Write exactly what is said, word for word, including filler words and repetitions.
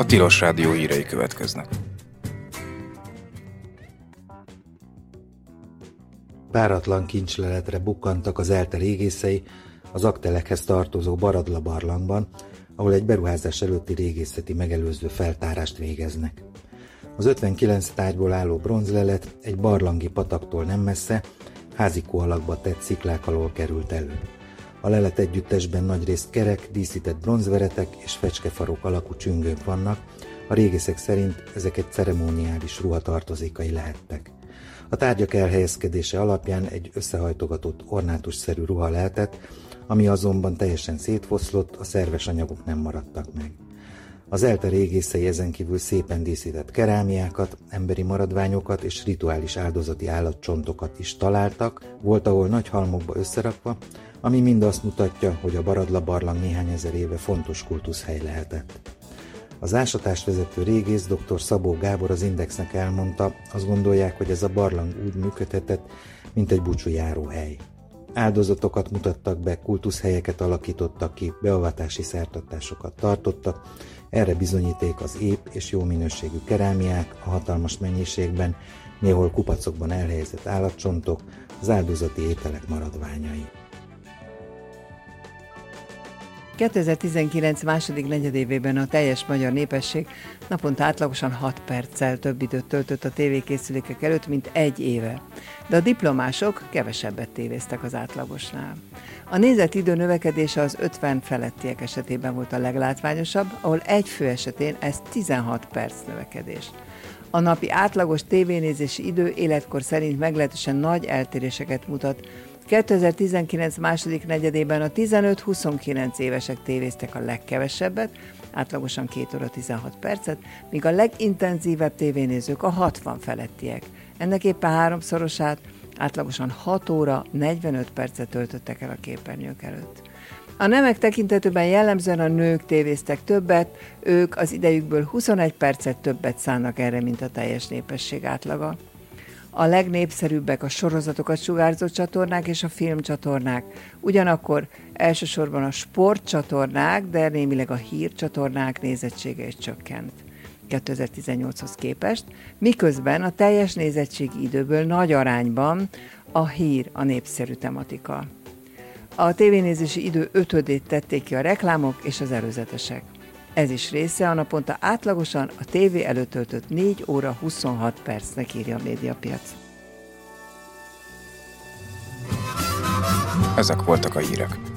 Tilos Rádió hírei következnek. Páratlan kincsleletre bukkantak az ELTE régészei az Aktelekhez tartozó Baradla barlangban, ahol egy beruházás előtti régészeti megelőző feltárást végeznek. Az ötvenkilenc tárgyból álló bronzlelet egy barlangi pataktól nem messze, házikó alakba tett sziklák alól került elő. A lelet együttesben nagyrészt kerek, díszített bronzveretek és fecskefarok alakú csüngők vannak, a régészek szerint ezek egy ceremóniális ruha tartozékai lehettek. A tárgyak elhelyezkedése alapján egy összehajtogatott ornátusszerű ruha lehetett, ami azonban teljesen szétfoszlott, a szerves anyagok nem maradtak meg. Az ELTE régészei ezen kívül szépen díszített kerámiákat, emberi maradványokat és rituális áldozati állatcsontokat is találtak, volt ahol nagy halmokba összerakva, ami mind azt mutatja, hogy a Baradla barlang néhány ezer éve fontos kultuszhely lehetett. Az ásatást vezető régész dr. Szabó Gábor az Indexnek elmondta, azt gondolják, hogy ez a barlang úgy működhetett, mint egy búcsújáróhely. Áldozatokat mutattak be, kultuszhelyeket alakítottak ki, beavatási szertartásokat tartottak, erre bizonyíték az ép és jó minőségű kerámiák, a hatalmas mennyiségben, néhol kupacokban elhelyezett állatcsontok, az áldozati ételek maradványai. kétezer-tizenkilenc második negyedévében a teljes magyar népesség naponta átlagosan hat perccel több időt töltött a tévékészülékek előtt, mint egy éve. De a diplomások kevesebbet tévéztek az átlagosnál. A nézett idő növekedése az ötven felettiek esetében volt a leglátványosabb, ahol egy fő esetén ez tizenhat perc növekedés. A napi átlagos tévénézési idő életkor szerint meglehetősen nagy eltéréseket mutat. kétezer-tizenkilenc második negyedében a tizenöt-huszonkilenc évesek tévéztek a legkevesebbet, átlagosan két óra tizenhat percet, míg a legintenzívebb tévénézők a hatvan felettiek. Ennek éppen háromszorosát, átlagosan hat óra negyvenöt percet töltöttek el a képernyők előtt. A nemek tekintetében jellemzően a nők tévéztek többet, ők az idejükből huszonegy percet többet szánnak erre, mint a teljes népesség átlaga. A legnépszerűbbek a sorozatokat sugárzó csatornák és a filmcsatornák. Ugyanakkor elsősorban a sportcsatornák, de némileg a hírcsatornák nézettsége is csökkent kétezer-tizennyolchoz képest, miközben a teljes nézettségi időből nagy arányban a hír a népszerű tematika. A tévénézési idő ötödét tették ki a reklámok és az előzetesek. Ez is része a naponta átlagosan a tévé előtt töltött négy óra huszonhat percnek, írja a Médiapiac. Ezek voltak a hírek.